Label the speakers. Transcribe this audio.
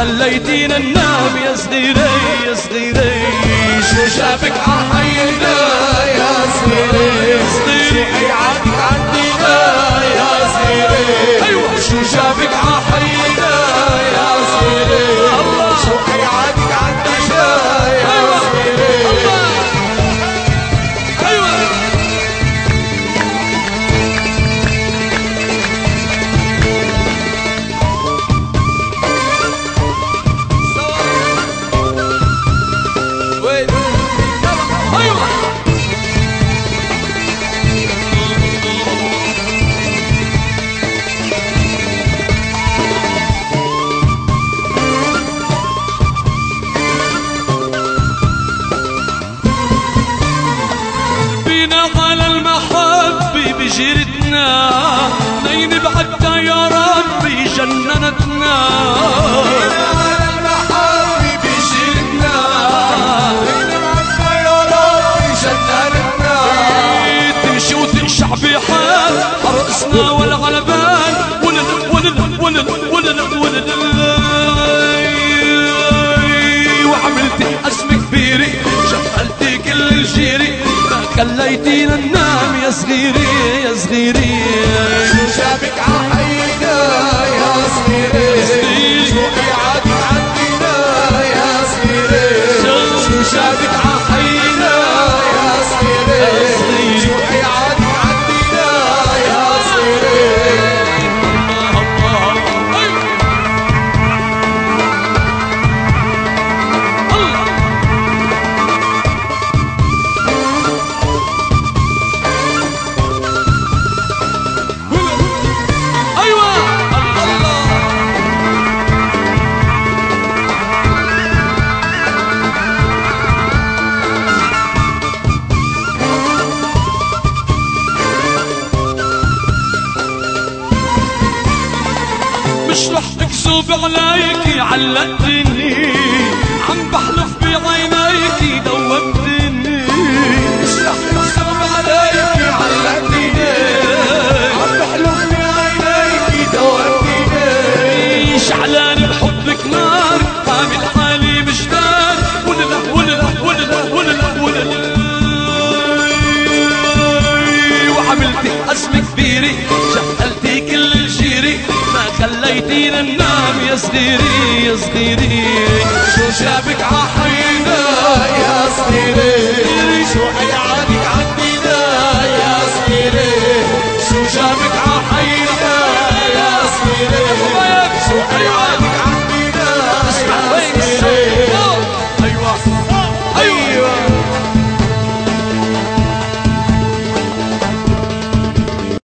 Speaker 1: خليتينا ننام يا صغيري يا صغيري.
Speaker 2: شو جابك عحينا يا صغيري، شو حيعادك عندنا يا صغيري.
Speaker 1: أيوة
Speaker 2: شو جابك عحينا يا صغيري، شو حيعادك عندنا يا صغيري.
Speaker 1: أيوة بجيرتنا نين بعدها يا ربي جننتنا.
Speaker 2: المحبة بجيرتنا نين بعدها يا ربي جننتنا.
Speaker 1: تمشي وتقشع بحال رأسنا والغلبان ولد ولد ولد ولد ولد. وعملتي أزمة كبيرة شغلتي كل الجيري، خليتينا ننام يا صغيري يا صغيري.
Speaker 2: شو جابك عحينا يا صغيري، شو حيعادك عندنا يا صغيري. شو جابك عحينا يا صغيري، شو حيعادك عندنا يا صغيري.
Speaker 1: مش رح تكذب عليكي علقتني، عم بحلف بعينيكي دوبتني.
Speaker 2: مش رح تكذب عليكي علقتني، عم بحلف بعينيكي دوبتني.
Speaker 1: شعلان بحبك نار عامل حالي مجدان وللا وللا وللا وللا وللا. وعملتي أزمة كبيرة شغلتي كل الجيري، خليتينا ننام يا صغيري يا صغيري.
Speaker 2: شو جابك